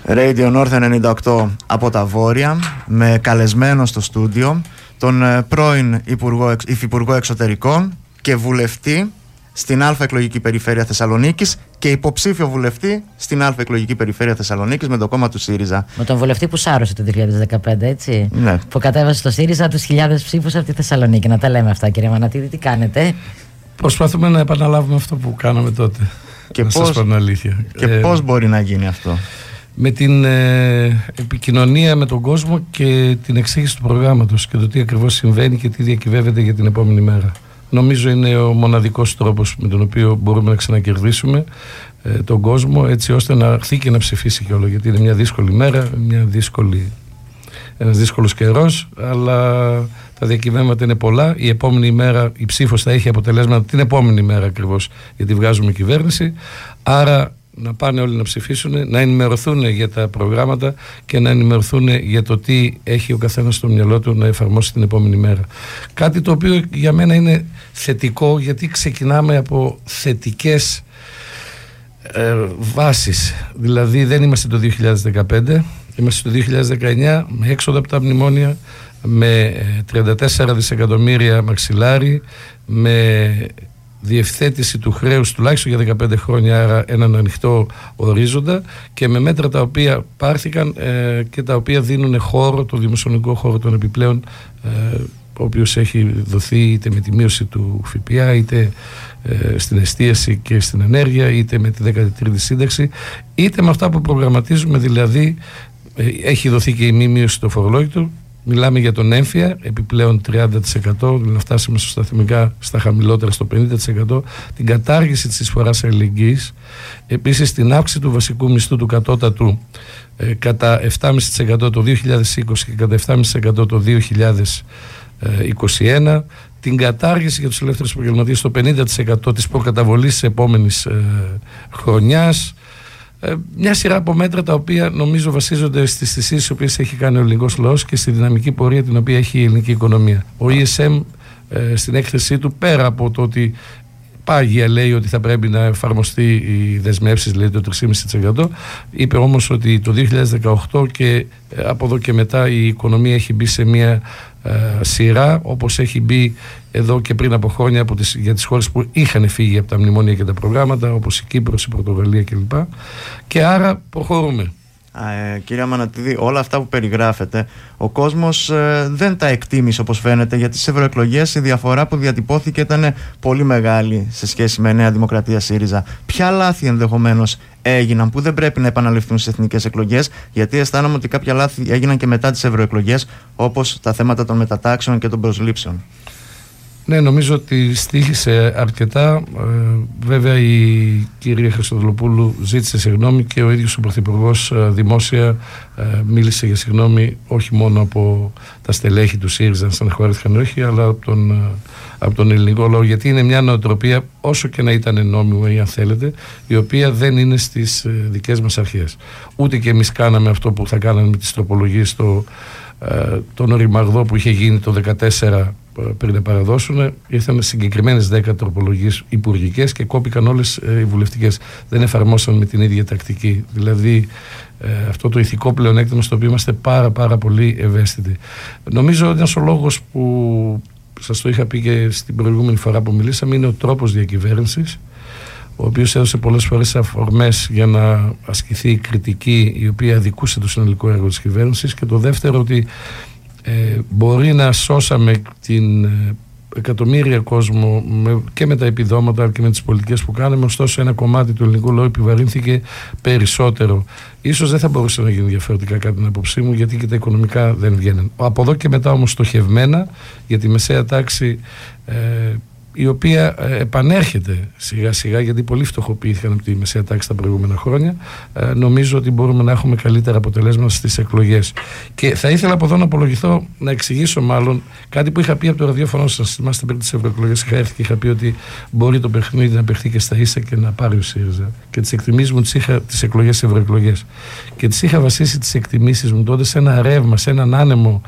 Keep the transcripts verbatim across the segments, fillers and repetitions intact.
Radio North ενενήντα οκτώ από τα Βόρεια, με καλεσμένο στο στούντιο τον πρώην Υπουργό, Υφυπουργό Εξωτερικών και βουλευτή στην Α εκλογική περιφέρεια Θεσσαλονίκης και υποψήφιο βουλευτή στην Α εκλογική περιφέρεια Θεσσαλονίκης με το κόμμα του ΣΥΡΙΖΑ. Με τον βουλευτή που σάρωσε το δύο χιλιάδες δεκαπέντε, έτσι. Ναι. Που κατέβασε στο ΣΥΡΙΖΑ τους χιλιάδες ψήφους από τη Θεσσαλονίκη. Να τα λέμε αυτά, κύριε Μανατίδη, τι κάνετε? Προσπαθούμε να επαναλάβουμε αυτό που κάναμε τότε. Και να πώς, σας πω την αλήθεια. Και ε, πώς μπορεί να γίνει αυτό? Με την ε, επικοινωνία με τον κόσμο και την εξήγηση του προγράμματος και το τι ακριβώς συμβαίνει και τι διακυβεύεται για την επόμενη μέρα. Νομίζω είναι ο μοναδικός τρόπος με τον οποίο μπορούμε να ξανακερδίσουμε ε, τον κόσμο, έτσι ώστε να έρθει και να ψηφίσει κιόλα. Γιατί είναι μια δύσκολη μέρα, μια δύσκολη, ένας δύσκολος καιρός, αλλά τα διακυβεύματα είναι πολλά. Η επόμενη μέρα η ψήφος θα έχει αποτελέσματα την επόμενη μέρα ακριβώς, γιατί βγάζουμε κυβέρνηση. Άρα να πάνε όλοι να ψηφίσουν, να ενημερωθούν για τα προγράμματα και να ενημερωθούν για το τι έχει ο καθένας στο μυαλό του να εφαρμόσει την επόμενη μέρα. Κάτι το οποίο για μένα είναι θετικό, γιατί ξεκινάμε από θετικές ε, βάσεις. Δηλαδή δεν είμαστε το δύο χιλιάδες δεκαπέντε, είμαστε το δύο χιλιάδες δεκαεννιά με έξοδα από τα μνημόνια, με τριάντα τέσσερα δισεκατομμύρια μαξιλάρι, με διευθέτηση του χρέους τουλάχιστον για δεκαπέντε χρόνια, άρα έναν ανοιχτό ορίζοντα, και με μέτρα τα οποία πάρθηκαν ε, και τα οποία δίνουν χώρο, το δημοσιονομικό χώρο των επιπλέον, ε, ο οποίος έχει δοθεί είτε με τη μείωση του ΦΠΑ, είτε ε, στην εστίαση και στην ενέργεια, είτε με τη δέκατη τρίτη σύνταξη, είτε με αυτά που προγραμματίζουμε, δηλαδή ε, έχει δοθεί και η μη μείωση στο φορολόγητο. Μιλάμε για τον έμφυα, επιπλέον τριάντα τοις εκατό, δηλαδή να φτάσουμε στα σταθμικά, στα χαμηλότερα, στο πενήντα τοις εκατό, την κατάργηση της εισφοράς αλληλεγγύης, επίσης την αύξηση του βασικού μισθού του κατώτατου ε, κατά επτά κόμμα πέντε τοις εκατό το δύο χιλιάδες είκοσι και κατά επτά κόμμα πέντε τοις εκατό το δύο χιλιάδες είκοσι ένα, την κατάργηση για τους ελεύθερους επαγγελματίες στο πενήντα τοις εκατό της προκαταβολής της επόμενης ε, χρονιάς. Μια σειρά από μέτρα τα οποία νομίζω βασίζονται στις θυσίες τις οποίες έχει κάνει ο ελληνικός λαός και στη δυναμική πορεία την οποία έχει η ελληνική οικονομία. Ο ι ες εμ ε, στην έκθεσή του, πέρα από το ότι πάγια λέει ότι θα πρέπει να εφαρμοστεί οι δεσμεύσεις, λέει το τρία κόμμα πέντε τοις εκατό, είπε όμως ότι το δύο χιλιάδες δεκαοκτώ και ε, από εδώ και μετά η οικονομία έχει μπει σε μια ε, σειρά, όπως έχει μπει εδώ και πριν από χρόνια από τις, για τις χώρες που είχαν φύγει από τα μνημόνια και τα προγράμματα, όπως η Κύπρος, η Πορτογαλία κλπ. Και άρα προχωρούμε. Ε, κυρία Μανατίδη, όλα αυτά που περιγράφετε, ο κόσμος ε, δεν τα εκτίμησε όπως φαίνεται, γιατί στις ευρωεκλογές η διαφορά που διατυπώθηκε ήταν πολύ μεγάλη σε σχέση με Νέα Δημοκρατία ΣΥΡΙΖΑ. Ποια λάθη ενδεχομένως έγιναν που δεν πρέπει να επαναληφθούν στις εθνικές εκλογές? Γιατί αισθάνομαι ότι κάποια λάθη έγιναν και μετά τις ευρωεκλογές, όπως τα θέματα των μετατάξεων και των προσλήψεων. Ναι, νομίζω ότι στοίχησε αρκετά. Ε, βέβαια η κυρία Χριστοδουλοπούλου ζήτησε συγγνώμη και ο ίδιος ο Πρωθυπουργός ε, δημόσια ε, μίλησε για συγγνώμη, όχι μόνο από τα στελέχη του ΣΥΡΙΖΑ, αν στεναχωρήθηκαν όχι, αλλά από τον, ε, από τον ελληνικό λαό, γιατί είναι μια νοοτροπία, όσο και να ήταν νόμιμη ή αν θέλετε, η οποία δεν είναι στις ε, δικές μας αρχές. Ούτε και εμείς κάναμε αυτό που θα κάναμε με τις τροπολογίες στο, ε, τον οριμαγδό που είχε γίνει το δύο χιλιάδες δεκατέσσερα πριν να παραδώσουν. Ήρθαν συγκεκριμένες δέκα τροπολογίες υπουργικές και κόπηκαν όλες ε, οι βουλευτικές. Δεν εφαρμόσαν με την ίδια τακτική. Δηλαδή ε, αυτό το ηθικό πλεονέκτημα στο οποίο είμαστε πάρα πάρα πολύ ευαίσθητοι. Νομίζω ότι ένας ο λόγος που σας το είχα πει και στην προηγούμενη φορά που μιλήσαμε είναι ο τρόπος διακυβέρνησης, ο οποίος έδωσε πολλές φορές αφορμές για να ασκηθεί η κριτική η οποία αδικούσε το συνολικό έργο της κυβέρνησης, και το δεύτερο ότι Ε, μπορεί να σώσαμε την ε, εκατομμύρια κόσμο με, και με τα επιδόματα και με τις πολιτικές που κάναμε, ωστόσο ένα κομμάτι του ελληνικού λαού επιβαρύνθηκε περισσότερο. Ίσως δεν θα μπορούσε να γίνει διαφορετικά κατά την άποψή μου, γιατί και τα οικονομικά δεν βγαίνουν. Από εδώ και μετά όμως στοχευμένα για τη μεσαία τάξη, ε, η οποία ε, επανέρχεται σιγά σιγά, γιατί πολύ φτωχοποιήθηκαν από τη μεσαία τάξη τα προηγούμενα χρόνια, ε, νομίζω ότι μπορούμε να έχουμε καλύτερα αποτελέσματα στις εκλογές. Και θα ήθελα από εδώ να απολογηθώ, να εξηγήσω μάλλον κάτι που είχα πει από το ραδιόφωνο σας. Θυμάστε, πριν τις ευρωεκλογές είχα έρθει και είχα πει ότι μπορεί το παιχνίδι να παιχτεί και στα ίσα και να πάρει ο ΣΥΡΙΖΑ. Και τις εκτιμήσεις μου τις είχα, τις εκλογές ευρωεκλογές. Και τις είχα βασίσει τις εκτιμήσεις μου τότε σε ένα ρεύμα, σε έναν άνεμο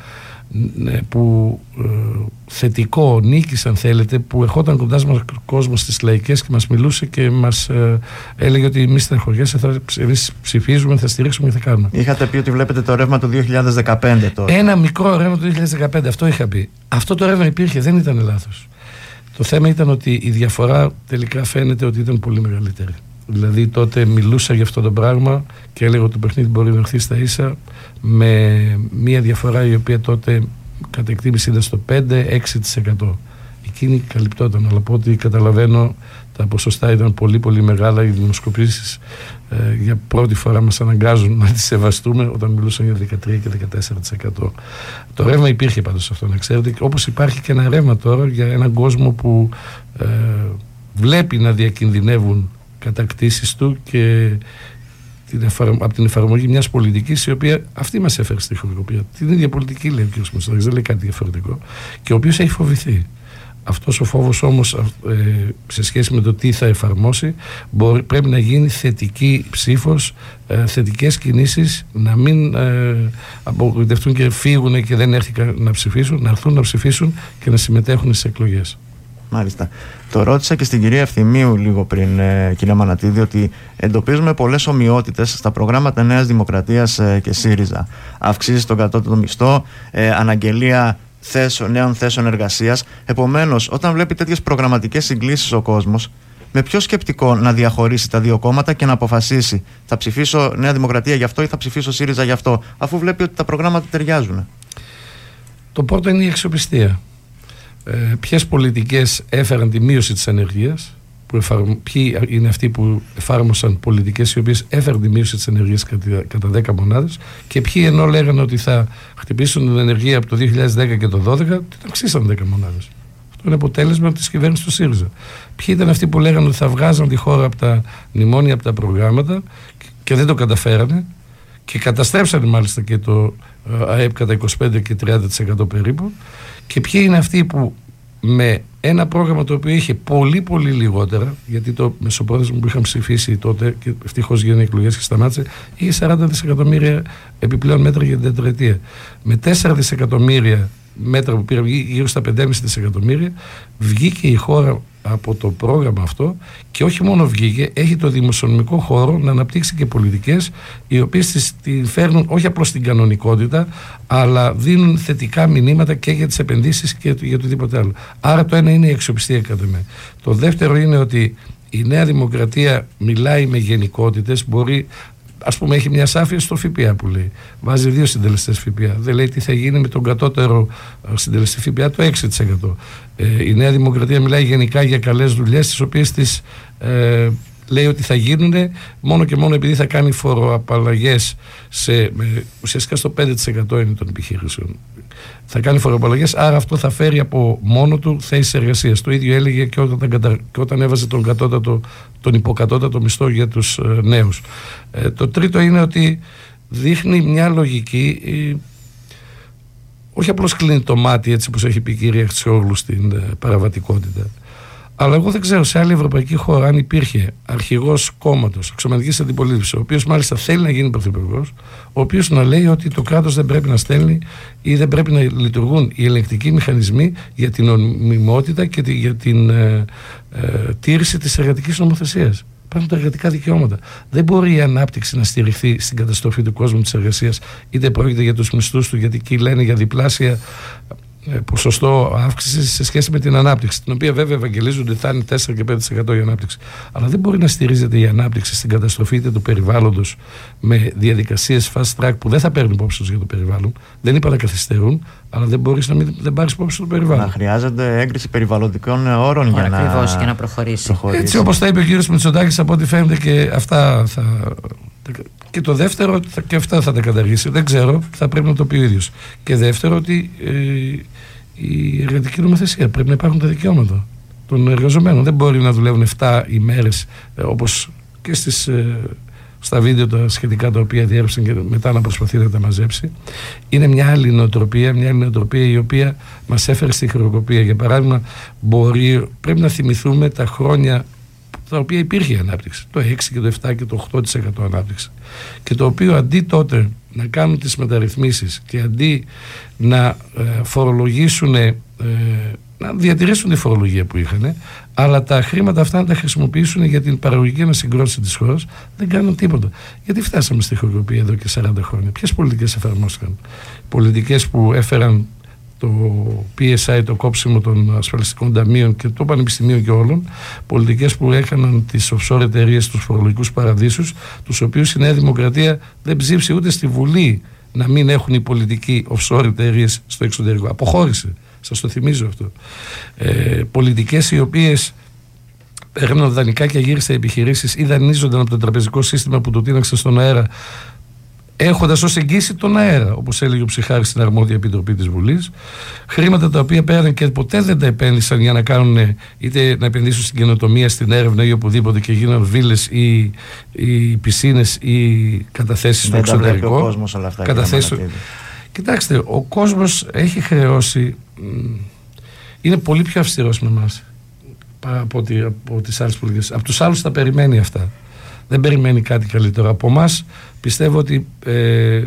που ε, θετικό νίκης αν θέλετε, που ερχόταν κοντά μας κόσμος στις λαϊκές και μας μιλούσε και μας ε, έλεγε ότι εμείς στεναχωριέσαι, θα, εμείς ψηφίζουμε, θα στηρίξουμε και θα κάνουμε. Είχατε πει ότι βλέπετε το ρεύμα του δύο χιλιάδες δεκαπέντε τώρα. Ένα μικρό ρεύμα του δύο χιλιάδες δεκαπέντε, αυτό είχα πει. Αυτό το ρεύμα υπήρχε, δεν ήταν λάθος. Το θέμα ήταν ότι η διαφορά τελικά φαίνεται ότι ήταν πολύ μεγαλύτερη. Δηλαδή τότε μιλούσα για αυτό το πράγμα και έλεγα ότι το παιχνίδι μπορεί να έρθει στα ίσα, με μια διαφορά η οποία τότε κατά εκτίμηση ήταν στο πέντε με έξι τοις εκατό. Εκείνη καλυπτόταν, αλλά από ό,τι καταλαβαίνω τα ποσοστά ήταν πολύ πολύ μεγάλα. Οι δημοσκοπήσεις ε, για πρώτη φορά μας αναγκάζουν να τις σεβαστούμε όταν μιλούσαν για δεκατρία και δεκατέσσερα τοις εκατό. Το ρεύμα υπήρχε πάντως αυτό, να ξέρετε, όπως υπάρχει και ένα ρεύμα τώρα για έναν κόσμο που ε, βλέπει να διακινδυνεύουν κατακτήσεις του και την εφαρ... από την εφαρμογή μιας πολιτικής η οποία αυτή μας έφερε στη χρονικοποίηση. Την ίδια πολιτική λέει ο κ. Μητσοτάκης, δεν λέει κάτι διαφορετικό, και ο οποίος έχει φοβηθεί. Αυτός ο φόβος όμως ε, σε σχέση με το τι θα εφαρμόσει μπορεί, πρέπει να γίνει θετική ψήφος, ε, θετικές κινήσεις, να μην ε, απογοητευτούν και φύγουν και δεν έρθηκαν να ψηφίσουν, να έρθουν να ψηφίσουν και να συμμετέχουν στις εκλογές. Μάλιστα. Το ρώτησα και στην κυρία Ευθυμίου λίγο πριν, ε, κυρία Μανατίδη, ότι εντοπίζουμε πολλές ομοιότητες στα προγράμματα Νέας Δημοκρατίας ε, και ΣΥΡΙΖΑ. Αυξήσεις στον κατώτατο μισθό, ε, αναγγελία θέσεων, νέων θέσεων εργασίας. Επομένως, όταν βλέπει τέτοιες προγραμματικές συγκλήσεις ο κόσμος, με ποιο σκεπτικό να διαχωρίσει τα δύο κόμματα και να αποφασίσει θα ψηφίσω Νέα Δημοκρατία γι' αυτό ή θα ψηφίσω ΣΥΡΙΖΑ γι' αυτό, αφού βλέπει ότι τα προγράμματα ταιριάζουν? Το πρώτο είναι η αξιοπιστία. Ε, ποιες πολιτικές έφεραν τη μείωση της ανεργίας, που εφαρμο... ποιοι είναι αυτοί που εφάρμοσαν πολιτικές οι οποίες έφεραν τη μείωση της ανεργίας κατά, κατά δέκα μονάδες, και ποιοι ενώ λέγανε ότι θα χτυπήσουν την ανεργία από το δύο χιλιάδες δέκα και το δύο χιλιάδες δώδεκα, την αυξήσαν δέκα μονάδες. Αυτό είναι αποτέλεσμα της κυβέρνησης του ΣΥΡΙΖΑ. Ποιοι ήταν αυτοί που λέγανε ότι θα βγάζαν τη χώρα από τα μνημόνια, από τα προγράμματα, και δεν το καταφέρανε και καταστρέψανε μάλιστα και το ΑΕΠ κατά είκοσι πέντε και τριάντα τοις εκατό περίπου. Και ποιοι είναι αυτοί που με ένα πρόγραμμα το οποίο είχε πολύ πολύ λιγότερα, γιατί το μεσοπρόθεσμο που είχαν ψηφίσει τότε και ευτυχώς γίνανε εκλογές και σταμάτησε, είχε σαράντα δισεκατομμύρια επιπλέον μέτρα για την τετραετία. Με τέσσερα δισεκατομμύρια μέτρα που πήραν, γύρω στα πέντε κόμμα πέντε δισεκατομμύρια, βγήκε η χώρα από το πρόγραμμα αυτό, και όχι μόνο βγήκε, έχει το δημοσιονομικό χώρο να αναπτύξει και πολιτικές οι οποίες τη φέρνουν όχι απλώς στην κανονικότητα, αλλά δίνουν θετικά μηνύματα και για τις επενδύσεις και για οτιδήποτε άλλο. Άρα το ένα είναι η αξιοπιστία κατά με. Το δεύτερο είναι ότι η Νέα Δημοκρατία μιλάει με γενικότητες, μπορεί, ας πούμε, έχει μια σάφια στο ΦΠΑ που λέει. Βάζει δύο συντελεστές ΦΠΑ. Δεν λέει τι θα γίνει με τον κατώτερο συντελεστή ΦΠΑ, το έξι τοις εκατό. Ε, η Νέα Δημοκρατία μιλάει γενικά για καλές δουλειές, τις οποίες τις ε, λέει ότι θα γίνουν μόνο και μόνο επειδή θα κάνει φοροαπαλλαγές σε, με, ουσιαστικά στο πέντε τοις εκατό είναι των επιχειρήσεων. Θα κάνει φοροαπαλλαγές, άρα αυτό θα φέρει από μόνο του θέσεις εργασίας. Το ίδιο έλεγε και όταν, και όταν έβαζε τον, κατώτατο, τον υποκατώτατο μισθό για τους ε, νέους. Ε, το τρίτο είναι ότι δείχνει μια λογική, ε, όχι απλώς κλείνει το μάτι, έτσι όπως έχει πει η κυρία Χρυσόγλου, στην ε, παραβατικότητα. Αλλά εγώ δεν ξέρω σε άλλη ευρωπαϊκή χώρα αν υπήρχε αρχηγός κόμματος αξιωματικής αντιπολίτευσης, ο οποίος μάλιστα θέλει να γίνει πρωθυπουργός, ο οποίος να λέει ότι το κράτος δεν πρέπει να στέλνει ή δεν πρέπει να λειτουργούν οι ελεγκτικοί μηχανισμοί για την νομιμότητα και για την ε, ε, τήρηση της εργατικής νομοθεσίας. Υπάρχουν τα εργατικά δικαιώματα. Δεν μπορεί η ανάπτυξη να στηριχθεί στην καταστροφή του κόσμου της εργασίας, είτε πρόκειται για τους μισθούς του, γιατί εκεί λένε για διπλάσια ποσοστό αύξηση σε σχέση με την ανάπτυξη, την οποία βέβαια ευαγγελίζονται θα είναι τέσσερα και πέντε τοις εκατό η ανάπτυξη. Αλλά δεν μπορεί να στηρίζεται η ανάπτυξη στην καταστροφή είτε του περιβάλλοντος με διαδικασίες fast track που δεν θα παίρνουν υπόψη τους για το περιβάλλον. Δεν είπα να καθυστερούν, αλλά δεν μπορεί να μην δεν πάρει υπόψη το περιβάλλον. Να χρειάζεται έγκριση περιβαλλοντικών όρων για να, ακριβώς, για να προχωρήσει. προχωρήσει. Έτσι όπως τα είπε ο κύριος Μητσοτάκης, από ό,τι φαίνεται και αυτά θα. Και το δεύτερο, και αυτά θα τα καταργήσει. Δεν ξέρω, θα πρέπει να το πει ο ίδιος. Και δεύτερο, ότι ε, η εργατική νομοθεσία πρέπει να υπάρχουν τα δικαιώματα των εργαζομένων. Δεν μπορεί να δουλεύουν επτά ημέρες ε, όπως και στις, ε, στα βίντεο τα σχετικά τα οποία διέρευσαν και μετά να προσπαθεί να τα μαζέψει. Είναι μια άλλη νοοτροπία, μια άλλη νοοτροπία η οποία μας έφερε στη χρεοκοπία. Για παράδειγμα, μπορεί, πρέπει να θυμηθούμε τα χρόνια τα οποία υπήρχε η ανάπτυξη, το έξι και το επτά και το οκτώ τοις εκατό ανάπτυξη, και το οποίο αντί τότε να κάνουν τις μεταρρυθμίσεις και αντί να ε, φορολογήσουν, ε, να διατηρήσουν τη φορολογία που είχαν, αλλά τα χρήματα αυτά να τα χρησιμοποιήσουν για την παραγωγική ανασυγκρότηση της χώρας, δεν κάνουν τίποτα. Γιατί φτάσαμε στη χρεοκοπία εδώ και σαράντα χρόνια? Ποιες πολιτικές εφαρμόστηκαν? Πολιτικές που έφεραν το πι ες άι, το κόψιμο των ασφαλιστικών ταμείων και των πανεπιστημίων και όλων, πολιτικές που έκαναν τις offshore εταιρείες, τους φορολογικούς παραδείσους, τους οποίους η Νέα Δημοκρατία δεν ψήφισε ούτε στη Βουλή να μην έχουν οι πολιτικοί offshore εταιρείες στο εξωτερικό. Αποχώρησε, σας το θυμίζω αυτό. Ε, πολιτικές οι οποίες παίρνουν δανεικά και γύρισαν επιχειρήσεις ή δανείζονταν από το τραπεζικό σύστημα που το τίναξε στον αέρα, έχοντας ως εγγύηση τον αέρα, όπως έλεγε ο Ψυχάρης στην αρμόδια επιτροπή της Βουλής. Χρήματα τα οποία πέραν και ποτέ δεν τα επένδυσαν για να κάνουν, είτε να επενδύσουν στην καινοτομία, στην έρευνα ή οπουδήποτε, και γίναν βίλες ή, ή πισίνες ή καταθέσεις στο εξωτερικό. Ο κόσμος όλα αυτά. Καταθέσεις... Κοιτάξτε, ο κόσμος έχει χρεώσει, είναι πολύ πιο αυστηρός με εμάς από, από τις άλλες πολιτικές. Από τους άλλους τα περιμένει αυτά. Δεν περιμένει κάτι καλύτερο από εμάς. Πιστεύω ότι ε,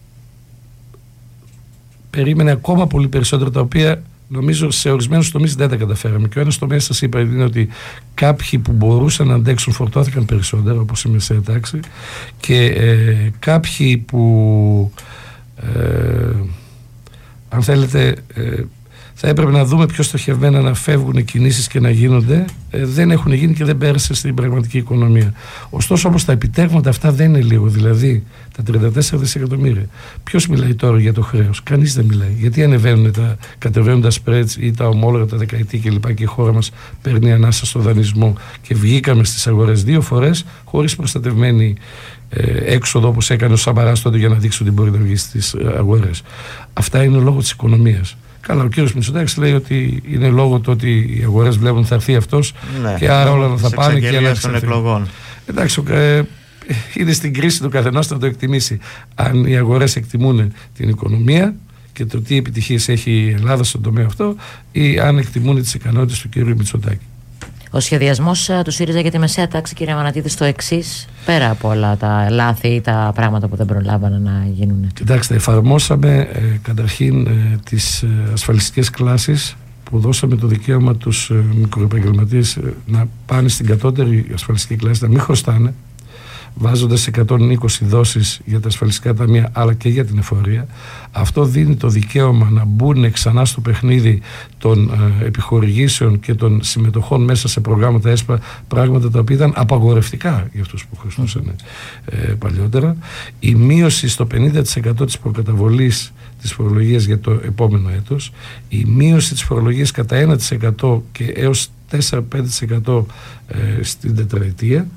περίμενε ακόμα πολύ περισσότερα, τα οποία νομίζω σε ορισμένους τομείς δεν τα καταφέραμε. Και ο ένας τομέας, σας είπα, είναι ότι κάποιοι που μπορούσαν να αντέξουν φορτώθηκαν περισσότερο, όπως η μεσαία τάξη, και ε, κάποιοι που ε, αν θέλετε ε, θα έπρεπε να δούμε πιο στοχευμένα να φεύγουν κινήσεις και να γίνονται, ε, δεν έχουν γίνει και δεν πέρασε στην πραγματική οικονομία. Ωστόσο όμως τα επιτεύγματα αυτά δεν είναι λίγο, δηλαδή τα τριάντα τέσσερα δισεκατομμύρια. Ποιος μιλάει τώρα για το χρέος? Κανείς δεν μιλάει. Γιατί ανεβαίνουν τα, κατεβαίνουν τα spreads ή τα ομόλογα τα δεκαετή κλπ. Και η χώρα μας παίρνει ανάσα στο δανεισμό και βγήκαμε στις αγορές δύο φορές χωρίς προστατευμένη ε, έξοδο, όπως έκανε ο Σαμαράς τότε για να δείξει ότι μπορεί να βγει στις αγορές. Αυτά είναι λόγω της οικονομίας. Καλά, ο κύριος Μητσοτάκης λέει ότι είναι λόγω του ότι οι αγορές βλέπουν θα έρθει αυτός, ναι, και άρα όλα θα πάνε και άλλα των εκλογών. Εντάξει, ε, είναι στην κρίση του καθενός να το εκτιμήσει. Αν οι αγορές εκτιμούν την οικονομία και το τι επιτυχίες έχει η Ελλάδα στον τομέα αυτό, ή αν εκτιμούν τις ικανότητες του κύριου Μητσοτάκη. Ο σχεδιασμός του ΣΥΡΙΖΑ για τη μεσαία τάξη, κύριε Αμανατίδη, στο εξής, πέρα από όλα τα λάθη ή τα πράγματα που δεν προλάβανε να γίνουν? Κοιτάξτε, εφαρμόσαμε ε, καταρχήν ε, τις ε, ασφαλιστικές κλάσεις, που δώσαμε το δικαίωμα τους ε, μικροεπαγγελματίες ε, να πάνε στην κατώτερη ασφαλιστική κλάση, να μην χρωστάνε, βάζοντας εκατόν είκοσι δόσεις για τα ασφαλιστικά ταμεία αλλά και για την εφορία. Αυτό δίνει το δικαίωμα να μπουν ξανά στο παιχνίδι των ε, επιχορηγήσεων και των συμμετοχών μέσα σε προγράμματα ΕΣΠΑ, πράγματα τα οποία ήταν απαγορευτικά για αυτούς που χρωστούσαν ε, παλιότερα. Η μείωση στο πενήντα τοις εκατό της προκαταβολής της φορολογίας για το επόμενο έτος, η μείωση της φορολογίας κατά ένα τοις εκατό και έως τέσσερα με πέντε τοις εκατό ε, στην τετραετία,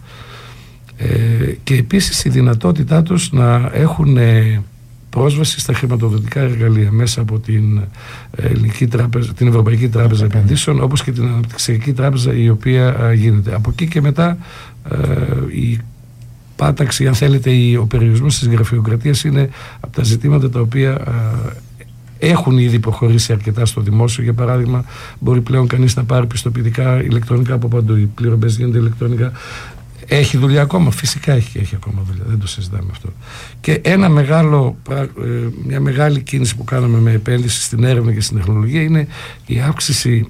Ε, και επίσης η δυνατότητά τους να έχουν ε, πρόσβαση στα χρηματοδοτικά εργαλεία μέσα από την, Ελληνική τράπεζα, την Ευρωπαϊκή Τράπεζα Επενδύσεων, όπως και την Αναπτυξιακή Τράπεζα, η οποία ε, γίνεται. Από εκεί και μετά ε, η πάταξη, αν θέλετε, ο περιορισμός της γραφειοκρατίας είναι από τα ζητήματα τα οποία ε, έχουν ήδη προχωρήσει αρκετά στο δημόσιο. Για παράδειγμα, μπορεί πλέον κανείς να πάρει πιστοποιητικά ηλεκτρονικά από παντού. Οι πληρωμές γίνονται ηλεκτρονικά. Έχει δουλειά ακόμα? Φυσικά έχει, έχει ακόμα δουλειά, δεν το συζητάμε αυτό. Και ένα μεγάλο, μια μεγάλη κίνηση που κάναμε με επένδυση στην έρευνα και στην τεχνολογία είναι η αύξηση,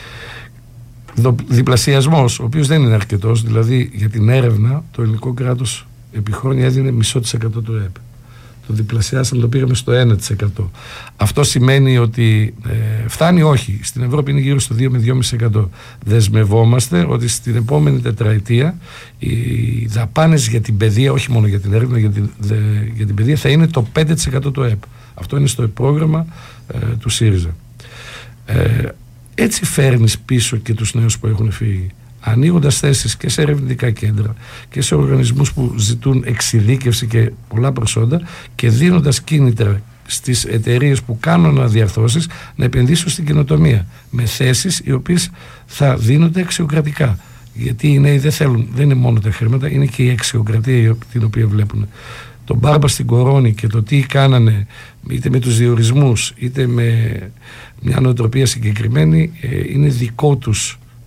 διπλασιασμός, ο οποίος δεν είναι αρκετός. Δηλαδή για την έρευνα το ελληνικό κράτος επί χρόνια έδινε μισό της εκατό του ΕΠ. Το διπλασιάσαμε, το πήγαμε στο ένα τοις εκατό. Αυτό σημαίνει ότι ε, φτάνει? Όχι. Στην Ευρώπη είναι γύρω στο δύο με δύο κόμμα πέντε τοις εκατό. Δεσμευόμαστε ότι στην επόμενη τετραετία οι δαπάνες για την παιδεία, όχι μόνο για την έρευνα, για την, δε, για την παιδεία, θα είναι το πέντε τοις εκατό του ΕΠ. Αυτό είναι στο πρόγραμμα ε, του ΣΥΡΙΖΑ. Ε, έτσι φέρνεις πίσω και τους νέους που έχουν φύγει, ανοίγοντας θέσεις και σε ερευνητικά κέντρα και σε οργανισμούς που ζητούν εξειδίκευση και πολλά προσόντα, και δίνοντας κίνητρα στις εταιρείες που κάνουν αναδιαρθρώσεις να επενδύσουν στην καινοτομία με θέσεις οι οποίες θα δίνονται αξιοκρατικά. Γιατί οι νέοι δεν θέλουν, δεν είναι μόνο τα χρήματα, είναι και η αξιοκρατία την οποία βλέπουν. Τον Μπάρμπα στην Κορώνη και το τι κάνανε, είτε με τους διορισμούς είτε με μια νοοτροπία συγκεκριμένη, είναι δικό τους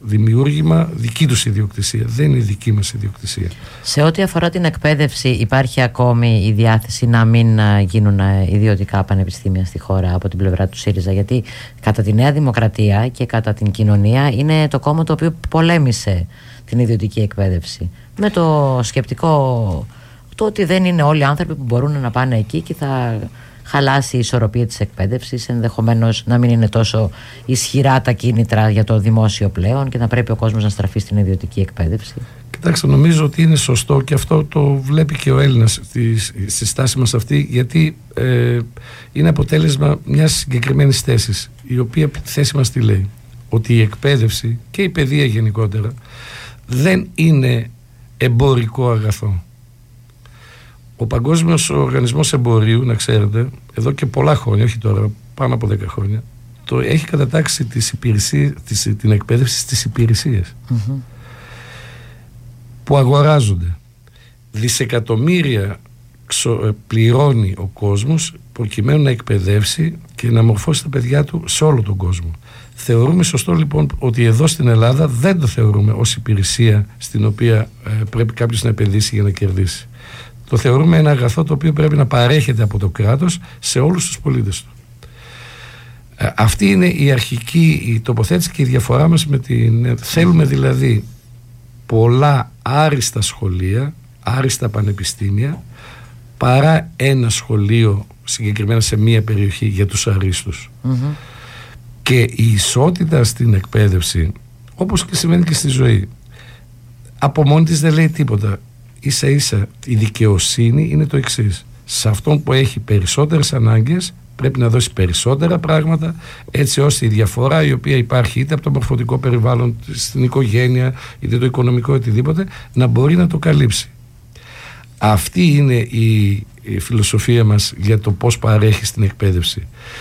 δημιούργημα δική τους ιδιοκτησία, δεν είναι δική μας ιδιοκτησία. Σε ό,τι αφορά την εκπαίδευση, υπάρχει ακόμη η διάθεση να μην γίνουν ιδιωτικά πανεπιστήμια στη χώρα από την πλευρά του ΣΥΡΙΖΑ? Γιατί κατά τη Νέα Δημοκρατία και κατά την κοινωνία είναι το κόμμα το οποίο πολέμησε την ιδιωτική εκπαίδευση, με το σκεπτικό το ότι δεν είναι όλοι άνθρωποι που μπορούν να πάνε εκεί και θα χαλάσει η ισορροπία της εκπαίδευσης, ενδεχομένως να μην είναι τόσο ισχυρά τα κίνητρα για το δημόσιο πλέον και να πρέπει ο κόσμος να στραφεί στην ιδιωτική εκπαίδευση. Κοιτάξτε, νομίζω ότι είναι σωστό και αυτό το βλέπει και ο Έλληνας στη, στη στάση μας αυτή, γιατί ε, είναι αποτέλεσμα μιας συγκεκριμένης θέσης, η οποία θέση μας τι λέει? Ότι η εκπαίδευση και η παιδεία γενικότερα δεν είναι εμπορικό αγαθό. Ο Παγκόσμιος Οργανισμός Εμπορίου, να ξέρετε, εδώ και πολλά χρόνια, όχι τώρα, πάνω από δέκα χρόνια, το έχει κατατάξει τις υπηρεσίες, τις, την εκπαίδευση στις υπηρεσίες mm-hmm. που αγοράζονται. Δισεκατομμύρια ξο, πληρώνει ο κόσμος προκειμένου να εκπαιδεύσει και να μορφώσει τα παιδιά του σε όλο τον κόσμο. Θεωρούμε σωστό λοιπόν ότι εδώ στην Ελλάδα δεν το θεωρούμε ως υπηρεσία στην οποία ε, πρέπει κάποιος να επενδύσει για να κερδίσει. Το θεωρούμε ένα αγαθό το οποίο πρέπει να παρέχεται από το κράτος σε όλους τους πολίτες του. Ε, αυτή είναι η αρχική η τοποθέτηση και η διαφορά μας με την... Θέλουμε δηλαδή πολλά άριστα σχολεία, άριστα πανεπιστήμια, παρά ένα σχολείο συγκεκριμένα σε μία περιοχή για τους αρίστους. Mm-hmm. Και η ισότητα στην εκπαίδευση, όπως και σημαίνει και στη ζωή, από μόνη της δεν λέει τίποτα. Ίσα ίσα η δικαιοσύνη είναι το εξής: σε αυτόν που έχει περισσότερες ανάγκες πρέπει να δώσει περισσότερα πράγματα, έτσι ώστε η διαφορά η οποία υπάρχει είτε από το μορφωτικό περιβάλλον στην οικογένεια είτε το οικονομικό οτιδήποτε να μπορεί να το καλύψει. Αυτή είναι η, η φιλοσοφία μας για το πώς παρέχει στην εκπαίδευση.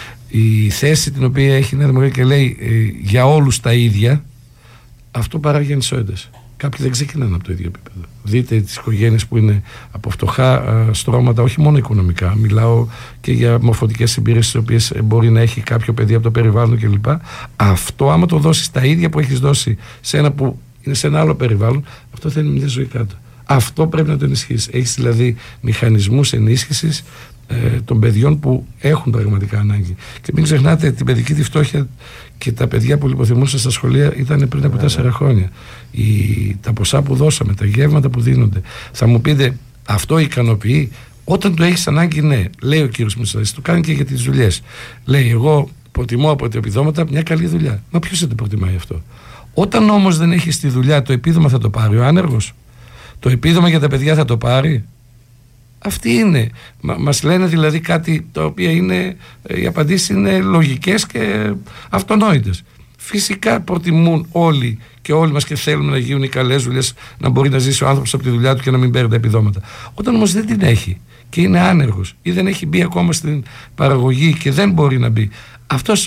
Η θέση την οποία έχει η Νέα Δημοκρατία και λέει ε, για όλους τα ίδια, αυτό παράγει ανισότητες. Κάποιοι δεν ξεκινάνε από το ίδιο επίπεδο. Δείτε τις οικογένειες που είναι από φτωχά α, στρώματα, όχι μόνο οικονομικά. Μιλάω και για μορφωτικές συμπειρίες, τις οποίες μπορεί να έχει κάποιο παιδί από το περιβάλλον κλπ. Αυτό, άμα το δώσεις τα ίδια που έχεις δώσει σε ένα που είναι σε ένα άλλο περιβάλλον, αυτό θα είναι μια ζωή κάτω. Αυτό πρέπει να το ενισχύσεις. Έχεις δηλαδή μηχανισμούς ενίσχυσης ε, των παιδιών που έχουν πραγματικά ανάγκη. Και μην ξεχνάτε την παιδική τη φτώχεια και τα παιδιά που λιποθυμούσαν στα σχολεία ήταν πριν από τέσσερα χρόνια. Η, τα ποσά που δώσαμε, τα γεύματα που δίνονται. Θα μου πείτε, αυτό ικανοποιεί? Όταν το έχεις ανάγκη, ναι. Λέει ο κύριος Μητσοτάκης, το κάνει και για τις δουλειές. Λέει, εγώ προτιμώ από τα επιδόματα μια καλή δουλειά. Μα ποιος δεν το προτιμάει αυτό? Όταν όμως δεν έχεις τη δουλειά, το επίδομα θα το πάρει ο άνεργος? Το επίδομα για τα παιδιά θα το πάρει? Αυτή είναι. Μα, μας λένε δηλαδή κάτι το οποίο είναι, οι απαντήσεις είναι λογικές και αυτονόητες. Φυσικά προτιμούν όλοι και όλοι μας και θέλουμε να γίνουν οι καλές δουλειές, να μπορεί να ζήσει ο άνθρωπος από τη δουλειά του και να μην παίρνει τα επιδόματα. Όταν όμως δεν την έχει και είναι άνεργος ή δεν έχει μπει ακόμα στην παραγωγή και δεν μπορεί να μπει, αυτός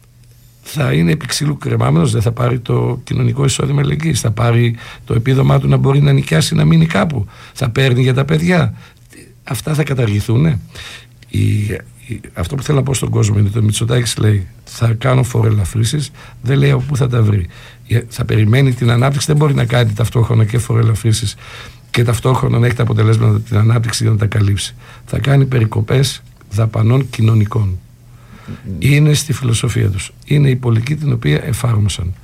θα είναι επί ξύλου κρεμάμενος, δεν θα πάρει το κοινωνικό εισόδημα αλληλεγγύης, θα πάρει το επίδομά του να μπορεί να νοικιάσει, να μείνει κάπου, θα παίρνει για τα παιδιά. Αυτά θα καταργηθούν. Η, η, αυτό που θέλω να πω στον κόσμο είναι το Μητσοτάκης λέει θα κάνω φοροελαφρύσεις, δεν λέει από πού θα τα βρει. Θα περιμένει την ανάπτυξη, δεν μπορεί να κάνει ταυτόχρονα και φοροελαφρύσεις και ταυτόχρονα να έχει τα αποτελέσματα την ανάπτυξη για να τα καλύψει. Θα κάνει περικοπές δαπανών κοινωνικών. Είναι στη φιλοσοφία τους. Είναι η πολιτική την οποία εφάρμοσαν.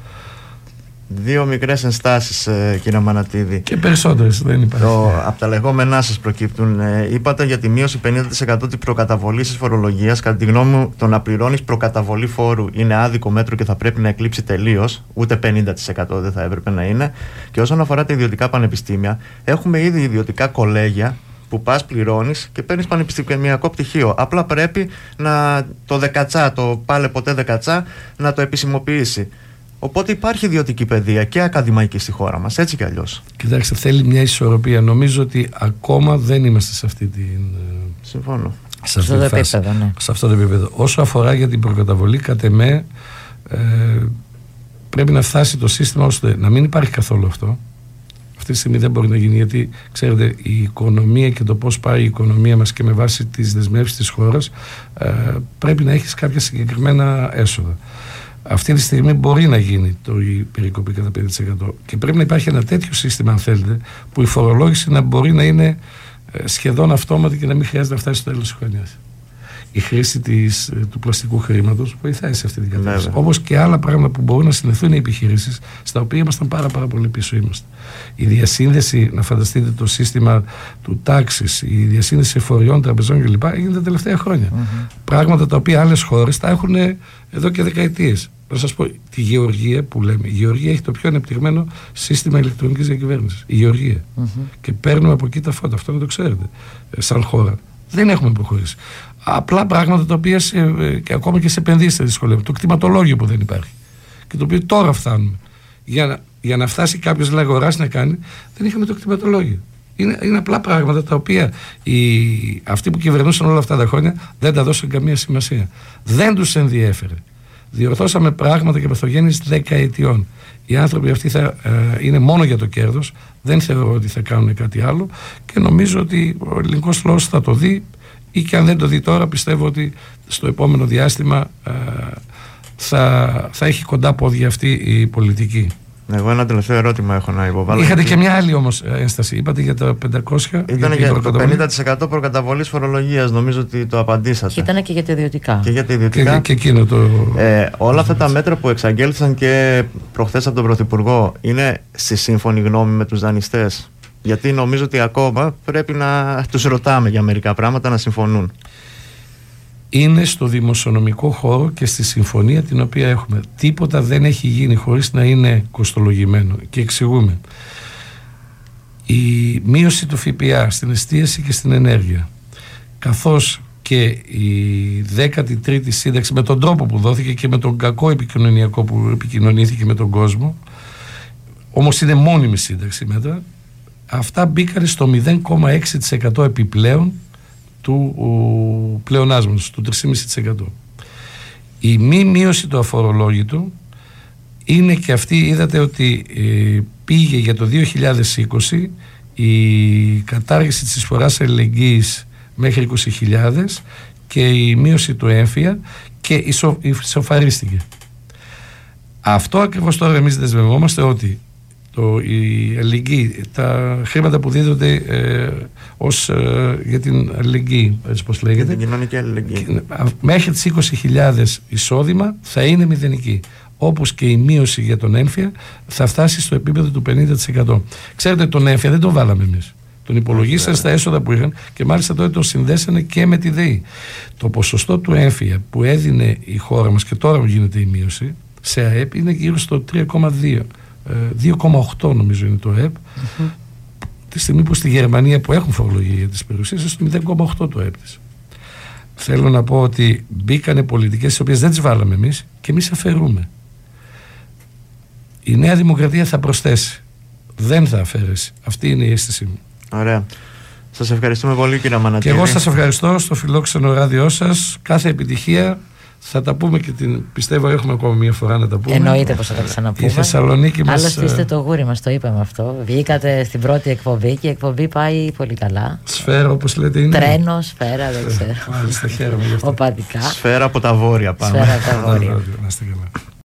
Δύο μικρές ενστάσεις, ε, κύριε Μανατίδη. Και περισσότερες δεν υπάρχει. Το, από τα λεγόμενά σας προκύπτουν. Ε, είπατε για τη μείωση πενήντα τοις εκατό της προκαταβολής της φορολογίας. Κατά τη γνώμη μου, το να πληρώνεις προκαταβολή φόρου είναι άδικο μέτρο και θα πρέπει να εκλείψει τελείως. Ούτε πενήντα τοις εκατό δεν θα έπρεπε να είναι. Και όσον αφορά τα ιδιωτικά πανεπιστήμια, έχουμε ήδη ιδιωτικά κολέγια που πας, πληρώνεις και παίρνεις πανεπιστημιακό πτυχίο. Απλά πρέπει να το δεκατσά, το πάλε ποτέ δεκατσά, να το επισημοποιήσει. Οπότε υπάρχει ιδιωτική παιδεία και ακαδημαϊκή στη χώρα μας, έτσι κι αλλιώς. Κοιτάξτε, θέλει μια ισορροπία. Νομίζω ότι ακόμα δεν είμαστε σε αυτή την. Συμφώνω. Σε, αυτή αυτή επίπεδο, ναι. σε αυτό το επίπεδο. Όσο αφορά για την προκαταβολή, κατ' εμέ ε, πρέπει να φτάσει το σύστημα ώστε να μην υπάρχει καθόλου αυτό. Αυτή τη στιγμή δεν μπορεί να γίνει, γιατί ξέρετε, η οικονομία και το πώς πάει η οικονομία μας και με βάση τις δεσμεύσεις της χώρας ε, πρέπει να έχεις κάποια συγκεκριμένα έσοδα. Αυτή τη στιγμή μπορεί να γίνει το, η περικοπή κατά πέντε τοις εκατό και πρέπει να υπάρχει ένα τέτοιο σύστημα, αν θέλετε, που η φορολόγηση να μπορεί να είναι σχεδόν αυτόματη και να μην χρειάζεται να φτάσει στο τέλος της χρονιάς. Η χρήση της, του πλαστικού χρήματος βοηθάει σε αυτή την κατάσταση. Όπως και άλλα πράγματα που μπορούν να συνεχθούν οι επιχειρήσεις, στα οποία ήμασταν πάρα, πάρα πολύ πίσω. Είμαστε. Η διασύνδεση, να φανταστείτε το σύστημα του τάξης, η διασύνδεση εφοριών, τραπεζών κλπ. Έγινε τα τελευταία χρόνια. Mm-hmm. Πράγματα τα οποία άλλες χώρες τα έχουν εδώ και δεκαετίες. Να σας πω, τη Γεωργία που λέμε, η Γεωργία έχει το πιο ανεπτυγμένο σύστημα ηλεκτρονικής διακυβέρνησης. Η Γεωργία. Mm-hmm. Και παίρνουμε από εκεί τα φώτα. Αυτό να το ξέρετε. Σαν χώρα. Δεν έχουμε προχωρήσει. Απλά πράγματα τα οποία σε, και ακόμα και σε επενδύσεις δυσκολεύουν. Το κτηματολόγιο που δεν υπάρχει. Και το οποίο τώρα φτάνουμε. Για να, για να φτάσει κάποιος να αγοράσει να κάνει, δεν είχαμε το κτηματολόγιο. Είναι, είναι απλά πράγματα τα οποία οι, αυτοί που κυβερνούσαν όλα αυτά τα χρόνια δεν τα δώσαν καμία σημασία. Δεν τους ενδιέφερε. Διορθώσαμε πράγματα και παθογένειες δεκαετιών. Οι άνθρωποι αυτοί θα ε, είναι μόνο για το κέρδος. Δεν θεωρώ ότι θα κάνουν κάτι άλλο και νομίζω ότι ο ελληνικός λαός θα το δει, ή και αν δεν το δει τώρα, πιστεύω ότι στο επόμενο διάστημα ε, θα, θα έχει κοντά πόδια αυτή η πολιτική. Εγώ ένα τελευταίο ερώτημα έχω να υποβάλω. Είχατε και μια άλλη όμως ένσταση. Είπατε για τα πεντακόσια. Ήταν για, για το πενήντα τοις εκατό προκαταβολής φορολογίας. Νομίζω ότι το απαντήσατε. Και ήταν και για τα ιδιωτικά. Και για τα ιδιωτικά. Και, και εκείνο το... ε, όλα αυτά τα μέτρα που εξαγγέλθησαν και προχθές από τον Πρωθυπουργό είναι στη σύμφωνη γνώμη με τους δανειστές? Γιατί νομίζω ότι ακόμα πρέπει να τους ρωτάμε για μερικά πράγματα να συμφωνούν. Είναι στο δημοσιονομικό χώρο και στη συμφωνία την οποία έχουμε. Τίποτα δεν έχει γίνει χωρίς να είναι κοστολογημένο. Και εξηγούμε. Η μείωση του ΦΠΑ στην εστίαση και στην ενέργεια, καθώς και η δέκατη τρίτη σύνταξη με τον τρόπο που δόθηκε και με τον κακό επικοινωνιακό που επικοινωνήθηκε με τον κόσμο, όμως είναι μόνιμη σύνταξη μέτρα, αυτά μπήκαν στο μηδέν κόμμα έξι τοις εκατό επιπλέον του πλεονάσματος, του τρία κόμμα πέντε τοις εκατό. Η μη μείωση του αφορολόγητου είναι και αυτή, είδατε ότι ε, πήγε για το δύο χιλιάδες είκοσι η κατάργηση της εισφοράς αλληλεγγύης μέχρι είκοσι χιλιάδες και η μείωση του έμφυα και ισο, ισοφαρίστηκε. Αυτό ακριβώς τώρα εμείς δεσμευόμαστε ότι το, η αλληλεγγύη, τα χρήματα που δίδονται ε, ως, ε, για την αλληλεγγύη, έτσι πως λέγεται, για την κοινωνική αλληλεγγύη, μέχρι τις είκοσι χιλιάδες εισόδημα θα είναι μηδενική. Όπως και η μείωση για τον έμφυα θα φτάσει στο επίπεδο του πενήντα τοις εκατό. Ξέρετε, τον έμφυα δεν τον βάλαμε εμείς. Τον υπολογίσαν στα έσοδα που είχαν και μάλιστα τότε τον συνδέσανε και με τη ΔΕΗ. Το ποσοστό του έμφυα που έδινε η χώρα μας και τώρα γίνεται η μείωση σε ΑΕΠ είναι γύρω στο τρία κόμμα δύο. δύο κόμμα οκτώ νομίζω είναι το ΑΕΠ. Mm-hmm. Τη στιγμή που στη Γερμανία που έχουν φορολογία για τις περιουσίες είναι στο μηδέν κόμμα οκτώ το ΑΕΠ της. Θέλω να πω ότι μπήκανε πολιτικές τις οποίες δεν τις βάλαμε εμείς και εμείς αφαιρούμε. Η Νέα Δημοκρατία θα προσθέσει. Δεν θα αφαιρέσει. Αυτή είναι η αίσθησή μου. Ωραία. Σας ευχαριστούμε πολύ, κύριε Μανατίδη. Και εγώ σας ευχαριστώ στο φιλόξενο ράδιό σας. Κάθε επιτυχία. Θα τα πούμε και την, πιστεύω έχουμε ακόμα μια φορά να τα πούμε. Εννοείται πως θα τα ξαναπούμε. Η Θεσσαλονίκη μας... Άλλωστε είστε το γούρι μας, το είπαμε αυτό. Βγήκατε στην πρώτη εκπομπή και η εκπομπή πάει πολύ καλά. Σφαίρα όπως λέτε είναι. Τρένο, σφαίρα, δεν ξέρω. Μάλιστα, χαίρομαι γι' αυτό. Οπαδικά. Σφαίρα από τα βόρεια πάμε. Σφαίρα από τα βόρεια. Να είστε καλά.